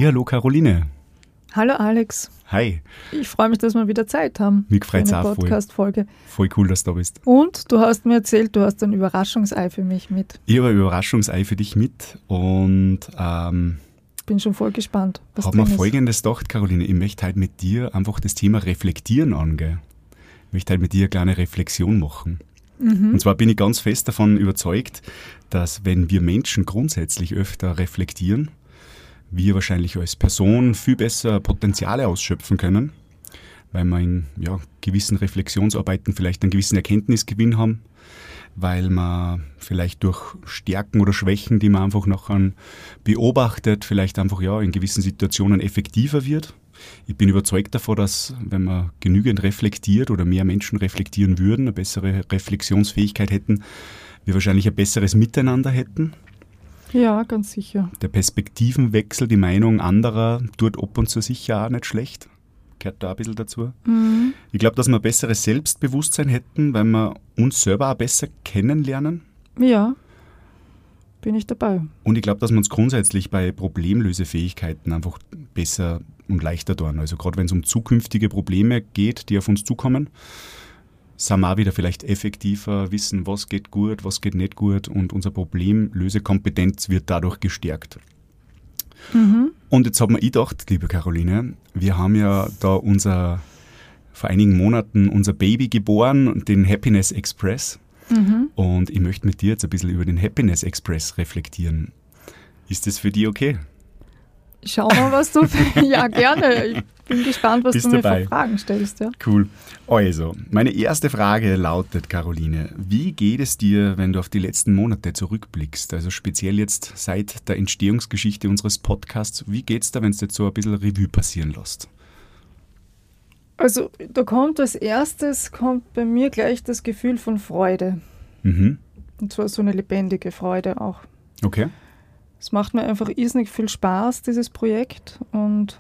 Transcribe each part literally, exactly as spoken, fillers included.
Hallihallo Caroline. Hallo Alex. Hi. Ich freue mich, dass wir wieder Zeit haben. Mich freut es auch voll. Podcast-Folge. Voll cool, dass du da bist. Und du hast mir erzählt, du hast ein Überraschungsei für mich mit. Ich habe ein Überraschungsei für dich mit und ähm, bin schon voll gespannt, was habe mir drin ist. Folgendes gedacht, Caroline. Ich möchte halt mit dir einfach das Thema Reflektieren angehen. Ich möchte halt mit dir eine kleine Reflexion machen. Mhm. Und zwar bin ich ganz fest davon überzeugt, dass wenn wir Menschen grundsätzlich öfter reflektieren, wir wahrscheinlich als Person viel besser Potenziale ausschöpfen können, weil wir in ja, gewissen Reflexionsarbeiten vielleicht einen gewissen Erkenntnisgewinn haben, weil man vielleicht durch Stärken oder Schwächen, die man einfach nachher beobachtet, vielleicht einfach ja in gewissen Situationen effektiver wird. Ich bin überzeugt davon, dass wenn man genügend reflektiert oder mehr Menschen reflektieren würden, eine bessere Reflexionsfähigkeit hätten, wir wahrscheinlich ein besseres Miteinander hätten. Ja, ganz sicher. Der Perspektivenwechsel, die Meinung anderer, tut ab und zu sicher auch nicht schlecht. Gehört da ein bisschen dazu. Mhm. Ich glaube, dass wir ein besseres Selbstbewusstsein hätten, weil wir uns selber auch besser kennenlernen. Ja, bin ich dabei. Und ich glaube, dass wir uns grundsätzlich bei Problemlösefähigkeiten einfach besser und leichter tun. Also gerade wenn es um zukünftige Probleme geht, die auf uns zukommen, sind wir auch wieder vielleicht effektiver, wissen, was geht gut, was geht nicht gut und unsere Problemlösekompetenz wird dadurch gestärkt. Mhm. Und jetzt habe mir ich gedacht, liebe Caroline, wir haben ja da unser, vor einigen Monaten unser Baby geboren, den Happiness Express. Mhm. Und ich möchte mit dir jetzt ein bisschen über den Happiness Express reflektieren. Ist das für dich okay? Schau mal, was du... Ja, gerne. Ich bin gespannt, was Bist du mir dabei? für Fragen stellst. Ja. Cool. Also, meine erste Frage lautet, Caroline, wie geht es dir, wenn du auf die letzten Monate zurückblickst? Also speziell jetzt seit der Entstehungsgeschichte unseres Podcasts. Wie geht es da, wenn du jetzt so ein bisschen Revue passieren lässt? Also, da kommt als erstes, kommt bei mir gleich das Gefühl von Freude. Mhm. Und zwar so eine lebendige Freude auch. Okay. Es macht mir einfach irrsinnig viel Spaß, dieses Projekt. Und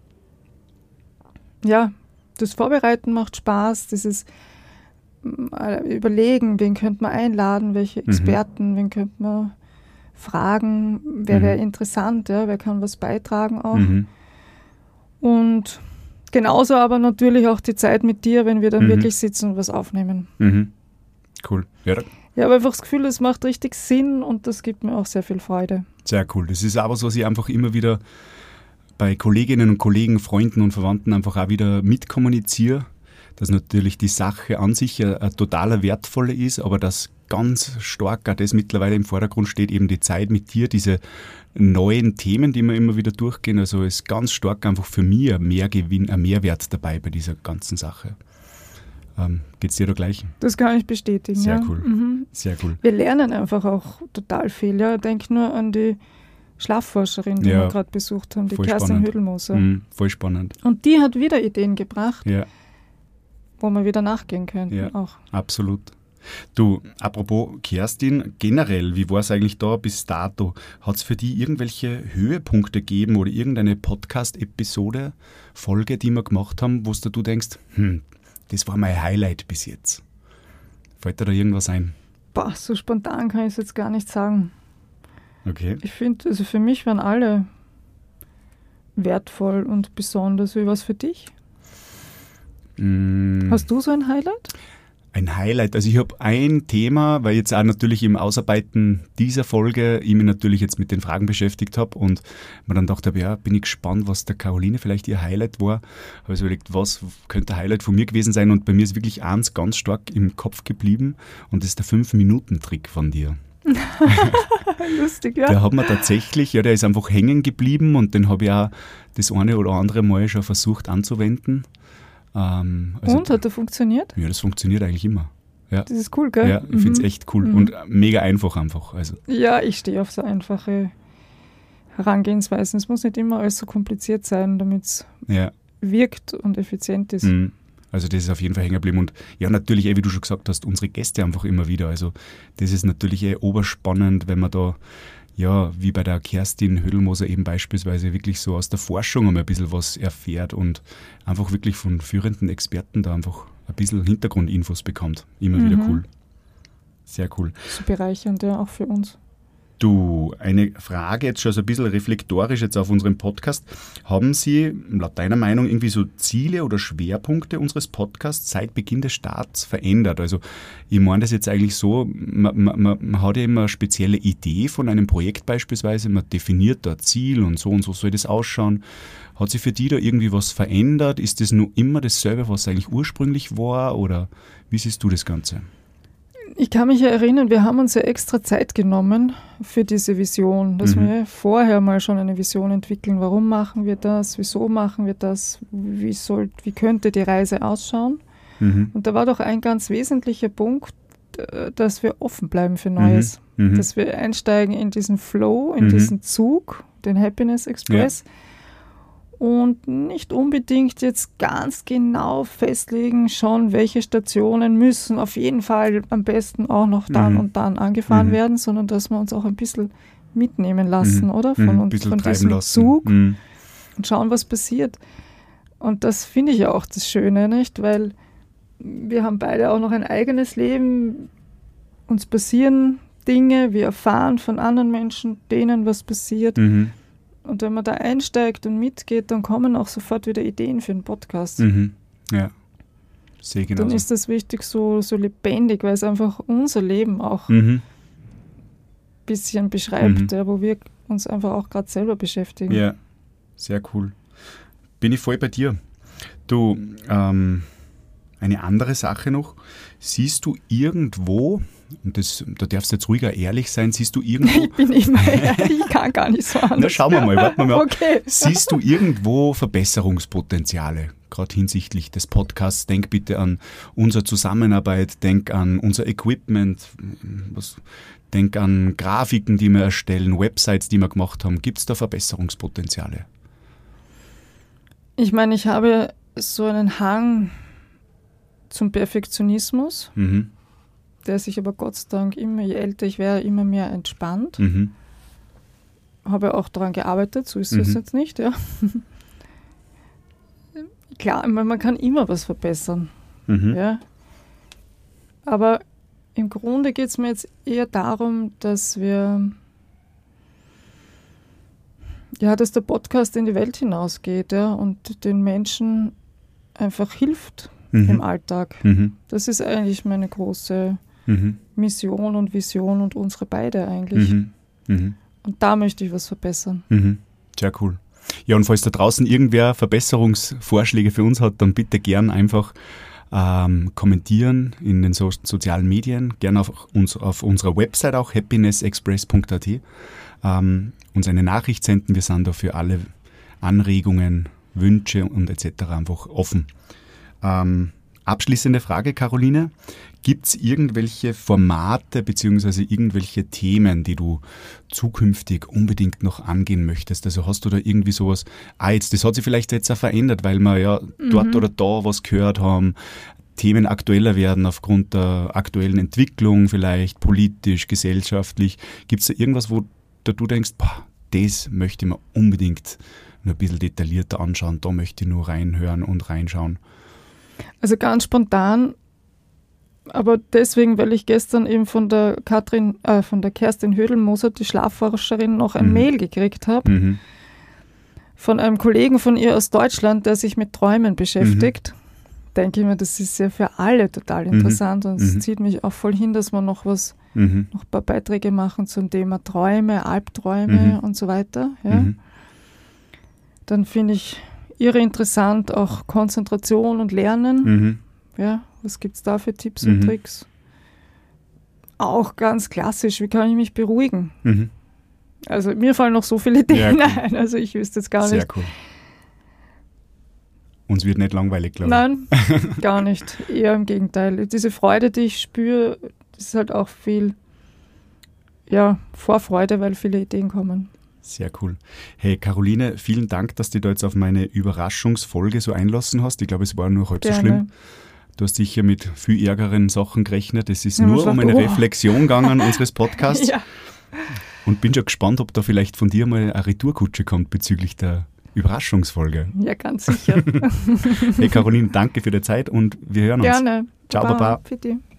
ja, das Vorbereiten macht Spaß, dieses äh, Überlegen, wen könnte man einladen, welche Experten, mhm. wen könnte man fragen, wer mhm. wäre interessant, ja, wer kann was beitragen auch. Mhm. Und genauso aber natürlich auch die Zeit mit dir, wenn wir dann mhm. wirklich sitzen und was aufnehmen. Mhm. Cool. Ja, ich habe einfach das Gefühl, es macht richtig Sinn und das gibt mir auch sehr viel Freude. Sehr cool. Das ist auch was, was ich einfach immer wieder bei Kolleginnen und Kollegen, Freunden und Verwandten einfach auch wieder mitkommuniziere, dass natürlich die Sache an sich ein, ein totaler wertvoller ist, aber dass ganz stark auch das mittlerweile im Vordergrund steht, eben die Zeit mit dir, diese neuen Themen, die wir immer wieder durchgehen. Also ist ganz stark einfach für mich ein Mehrgewinn, ein Mehrwert dabei bei dieser ganzen Sache. Ähm, Geht es dir da gleich? Das kann ich bestätigen. Sehr ja. cool. Mhm. Sehr cool. Wir lernen einfach auch total viel. Ja. Denk nur an die Schlafforscherin, die ja, wir gerade besucht haben, die voll Kerstin spannend. Hödelmoser. Mhm, voll spannend. Und die hat wieder Ideen gebracht, ja. wo wir wieder nachgehen könnten. Ja, auch. Absolut. Du, apropos Kerstin, generell, wie war es eigentlich da bis dato? Hat es für dich irgendwelche Höhepunkte gegeben oder irgendeine Podcast-Episode, Folge, die wir gemacht haben, wo du denkst, hm, das war mein Highlight bis jetzt? Fällt dir da irgendwas ein? Boah, so spontan kann ich es jetzt gar nicht sagen. Okay. Ich finde, also für mich waren alle wertvoll und besonders. Wie war es für dich? Mm. Hast du so ein Highlight? Ein Highlight. Also ich habe ein Thema, weil jetzt auch natürlich im Ausarbeiten dieser Folge ich mich natürlich jetzt mit den Fragen beschäftigt habe und mir dann gedacht habe, ja, bin ich gespannt, was der Caroline vielleicht ihr Highlight war. Habe ich überlegt, was könnte ein Highlight von mir gewesen sein, und bei mir ist wirklich eins ganz stark im Kopf geblieben und das ist der fünf Minuten Trick von dir. Lustig, ja. Der hat mir tatsächlich, ja, der ist einfach hängen geblieben und den habe ich auch das eine oder andere Mal schon versucht anzuwenden. Ähm, also, und, hat er funktioniert? Ja, das funktioniert eigentlich immer. Ja. Das ist cool, gell? Ja, ich mhm. finde es echt cool mhm. und mega einfach einfach. Also. Ja, ich stehe auf so einfache Herangehensweisen. Es muss nicht immer alles so kompliziert sein, damit es ja. wirkt und effizient ist. Mhm. Also das ist auf jeden Fall hängen geblieben. Und ja, natürlich, eh, wie du schon gesagt hast, unsere Gäste einfach immer wieder. Also das ist natürlich eh oberspannend, wenn man da, ja, wie bei der Kerstin Hödelmoser eben beispielsweise wirklich so aus der Forschung einmal ein bisschen was erfährt und einfach wirklich von führenden Experten da einfach ein bisschen Hintergrundinfos bekommt. Immer mhm. wieder cool. Sehr cool. So bereichernd, ja, auch für uns. Du, eine Frage jetzt schon so ein bisschen reflektorisch jetzt auf unserem Podcast. Haben Sie laut deiner Meinung irgendwie so Ziele oder Schwerpunkte unseres Podcasts seit Beginn des Starts verändert? Also ich meine das jetzt eigentlich so, man, man, man hat ja immer eine spezielle Idee von einem Projekt beispielsweise, man definiert da ein Ziel und so und so soll das ausschauen. Hat sich für die da irgendwie was verändert? Ist das nur immer dasselbe, was eigentlich ursprünglich war, oder wie siehst du das Ganze? Ich kann mich ja erinnern, wir haben uns ja extra Zeit genommen für diese Vision, dass mhm. wir vorher mal schon eine Vision entwickeln. Warum machen wir das? Wieso machen wir das? Wie, soll, wie könnte die Reise ausschauen? Mhm. Und da war doch ein ganz wesentlicher Punkt, dass wir offen bleiben für Neues. Mhm. Mhm. Dass wir einsteigen in diesen Flow, in mhm. diesen Zug, den Happiness Express. Ja. Und nicht unbedingt jetzt ganz genau festlegen, schon welche Stationen müssen auf jeden Fall am besten auch noch dann mhm. und dann angefahren mhm. werden, sondern dass wir uns auch ein bisschen mitnehmen lassen, mhm. oder? Von, mhm. uns, von diesem lassen. Zug mhm. und schauen, was passiert. Und das finde ich ja auch das Schöne, nicht? Weil wir haben beide auch noch ein eigenes Leben, uns passieren Dinge, wir erfahren von anderen Menschen, denen was passiert. Mhm. Und wenn man da einsteigt und mitgeht, dann kommen auch sofort wieder Ideen für einen Podcast. Mhm. Ja, sehe genauso. Dann ist das wichtig, so, so lebendig, weil es einfach unser Leben auch mhm. ein bisschen beschreibt, mhm. ja, wo wir uns einfach auch gerade selber beschäftigen. Ja, sehr cool. Bin ich voll bei dir. Du, ähm, eine andere Sache noch. Siehst du irgendwo, und das, da darfst du jetzt ruhiger ehrlich sein, siehst du irgendwo... Ich bin immer ehrlich, ich kann gar nicht so anders. Na, schauen wir mal, warten wir mal. Okay. Siehst du irgendwo Verbesserungspotenziale, gerade hinsichtlich des Podcasts? Denk bitte an unsere Zusammenarbeit, denk an unser Equipment, was, denk an Grafiken, die wir erstellen, Websites, die wir gemacht haben. Gibt es da Verbesserungspotenziale? Ich meine, ich habe so einen Hang zum Perfektionismus, mhm. der sich aber Gott sei Dank immer, je älter ich wäre, immer mehr entspannt. Mhm. Habe auch daran gearbeitet, so ist mhm. es jetzt nicht, ja. Klar, man kann immer was verbessern, mhm. ja. Aber im Grunde geht es mir jetzt eher darum, dass wir, ja, dass der Podcast in die Welt hinausgeht, ja, und den Menschen einfach hilft mhm. im Alltag. Mhm. Das ist eigentlich meine große mhm. Mission und Vision und unsere beide eigentlich. Mhm. Mhm. Und da möchte ich was verbessern. Mhm. Sehr cool. Ja, und falls da draußen irgendwer Verbesserungsvorschläge für uns hat, dann bitte gern einfach ähm, kommentieren in den so- sozialen Medien, gern auf, uns, auf unserer Website auch, happiness express punkt a t, ähm, uns eine Nachricht senden. Wir sind da für alle Anregungen, Wünsche und et cetera einfach offen. Ähm, abschließende Frage, Caroline. Gibt es irgendwelche Formate bzw. irgendwelche Themen, die du zukünftig unbedingt noch angehen möchtest? Also hast du da irgendwie sowas, ah jetzt, das hat sich vielleicht jetzt auch verändert, weil wir ja mhm. dort oder da was gehört haben, Themen aktueller werden aufgrund der aktuellen Entwicklung vielleicht, politisch, gesellschaftlich. Gibt es da irgendwas, wo da du denkst, boah, das möchte ich mir unbedingt noch ein bisschen detaillierter anschauen, da möchte ich nur reinhören und reinschauen? Also ganz spontan, aber deswegen, weil ich gestern eben von der Katrin, äh, von der Kerstin Hödelmoser, die Schlafforscherin, noch ein mhm. Mail gekriegt habe mhm. von einem Kollegen von ihr aus Deutschland, der sich mit Träumen beschäftigt. Mhm. Denke ich mir, das ist ja für alle total interessant mhm. und es mhm. zieht mich auch voll hin, dass wir noch was, mhm. noch ein paar Beiträge machen zum Thema Träume, Albträume mhm. und so weiter. Ja. Mhm. Dann finde ich irre interessant auch Konzentration und Lernen. Mhm. Ja, was gibt es da für Tipps mhm. und Tricks? Auch ganz klassisch, wie kann ich mich beruhigen? Mhm. Also mir fallen noch so viele Dinge ja, cool. ein, also ich wüsste jetzt gar Sehr nicht. Cool. Uns wird nicht langweilig, glaube ich. Nein, gar nicht. Eher im Gegenteil. Diese Freude, die ich spüre, das ist halt auch viel ja, Vorfreude, weil viele Ideen kommen. Sehr cool. Hey Caroline, vielen Dank, dass du da jetzt auf meine Überraschungsfolge so einlassen hast. Ich glaube, es war nur halb Gerne. so schlimm. Du hast sicher mit viel ärgeren Sachen gerechnet. Es ist ja, nur um eine oh. Reflexion gegangen unseres Podcasts. Ja. Und bin schon gespannt, ob da vielleicht von dir mal eine Retourkutsche kommt bezüglich der Überraschungsfolge. Ja, ganz sicher. Hey Caroline, danke für die Zeit und wir hören uns. Gerne. Ciao, Baba. Baba.